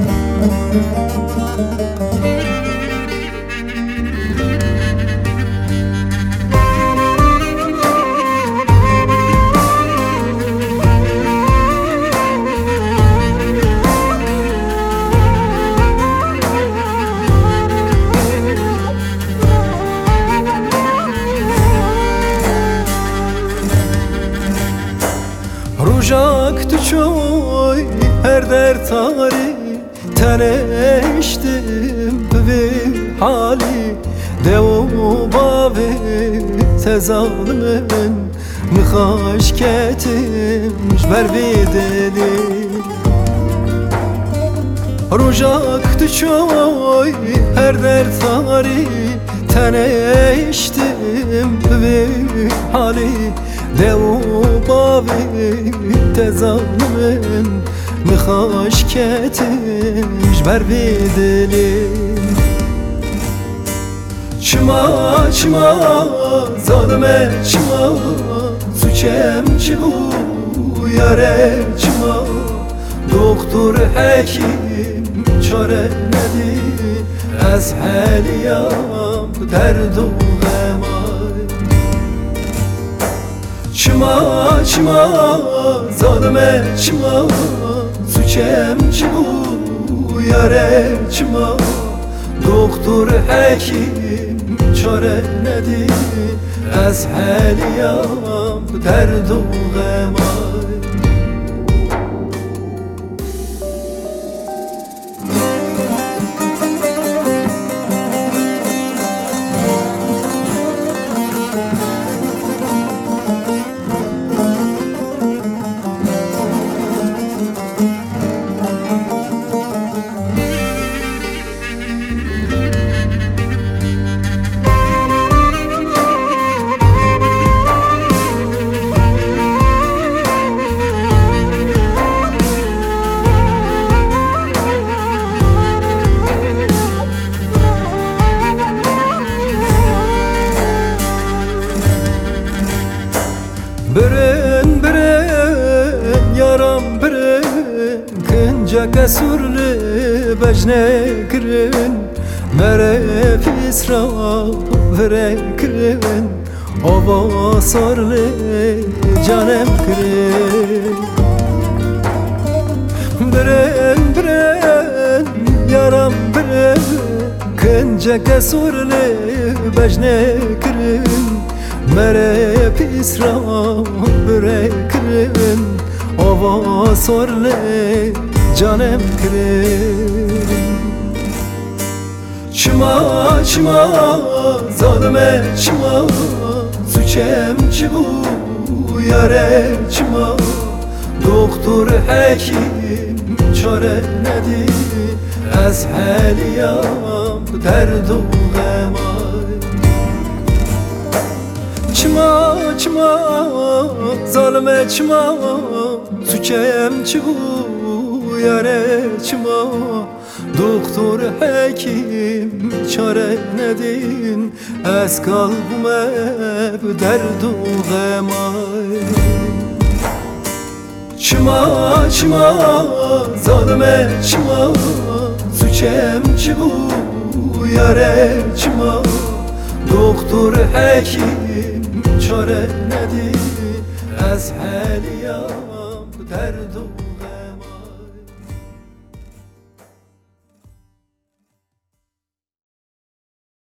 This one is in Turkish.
Rujak düşoy her dert tari teneştim bir hali devu bavi tezalmen nıkaş ketimş berbideli Rujak düşoy her dert tari teneştim bir hali devu bavi tezalmen nıkaş ketimş berbideli Çıma çıma zalime çıma suçem çıbu yare çıma doktor hekim çare nedi ez heliyam derdu gemay Çıma çıma zalime çıma suçem çıbu yare çıma doktor hekim çare nedi ez heliyam derdu gemay Birin birin yaram birin Kınca kesurli bejne kirin Mere fisra vere kirin Ova sorli canem kirin Birin birin yaram birin Kınca kesurli bejne kirin Mere pisra bırakırım Ova sorle canem kırım Çıma çıma zalime çıma suçem çıbu yare çıma doktor hekim çare nedi ez heliyam derdu gemay Çıma çıma zalime çıma suçem çıbu yare çıma doktor hekim çare nedin ez kalbime derdu gemay Çıma çıma zalime çıma suçem çıbu yare çıma doktor hekim çare nedi ez heliyam derdu